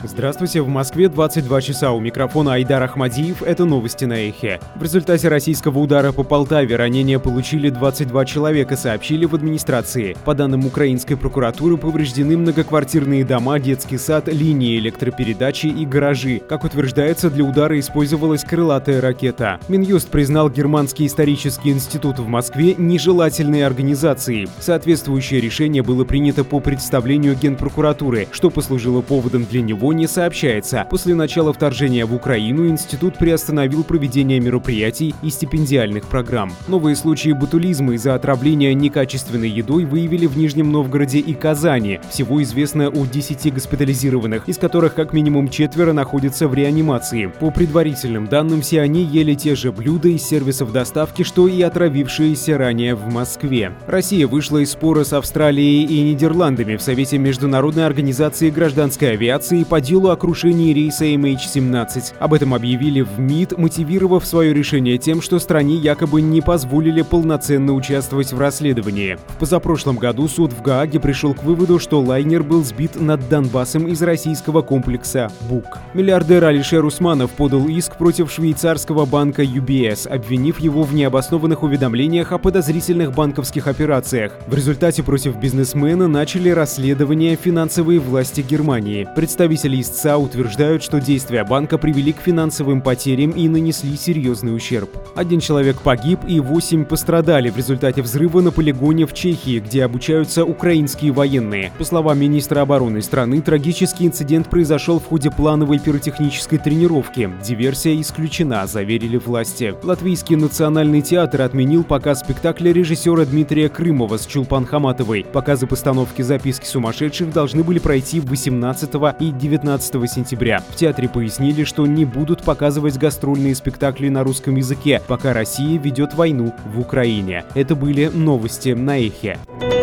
Здравствуйте, в Москве 22 часа, у микрофона Айдар Ахмадиев, это новости на Эхе. В результате российского удара по Полтаве ранения получили 22 человека, сообщили в администрации. По данным украинской прокуратуры, повреждены многоквартирные дома, детский сад, линии электропередачи и гаражи. Как утверждается, для удара использовалась крылатая ракета. Минюст признал Германский исторический институт в Москве нежелательной организацией. Соответствующее решение было принято по представлению Генпрокуратуры, что послужило поводом для него не сообщается. После начала вторжения в Украину институт приостановил проведение мероприятий и стипендиальных программ. Новые случаи ботулизма из-за отравления некачественной едой выявили в Нижнем Новгороде и Казани. Всего известно о 10 госпитализированных, из которых как минимум 4 находятся в реанимации. По предварительным данным, все они ели те же блюда из сервисов доставки, что и отравившиеся ранее в Москве. Россия вышла из спора с Австралией и Нидерландами в Совете Международной организации гражданской авиации по делу о крушении рейса MH17. Об этом объявили в МИД, мотивировав свое решение тем, что стране якобы не позволили полноценно участвовать в расследовании. В позапрошлом году суд в Гааге пришел к выводу, что лайнер был сбит над Донбассом из российского комплекса «Бук». Миллиардер Алишер Усманов подал иск против швейцарского банка UBS, обвинив его в необоснованных уведомлениях о подозрительных банковских операциях. В результате против бизнесмена начали расследование финансовые власти Германии. Представители истца утверждают, что действия банка привели к финансовым потерям и нанесли серьезный ущерб. 1 человек погиб и 8 пострадали в результате взрыва на полигоне в Чехии, где обучаются украинские военные. По словам министра обороны страны, трагический инцидент произошел в ходе плановой пиротехнической тренировки. Диверсия исключена, заверили власти. Латвийский национальный театр отменил показ спектакля режиссера Дмитрия Крымова с Чулпан Хаматовой. Показы постановки «Записки сумасшедших» должны были пройти 18 и 19 сентября. В театре пояснили, что не будут показывать гастрольные спектакли на русском языке, пока Россия ведет войну в Украине. Это были новости на Эхе.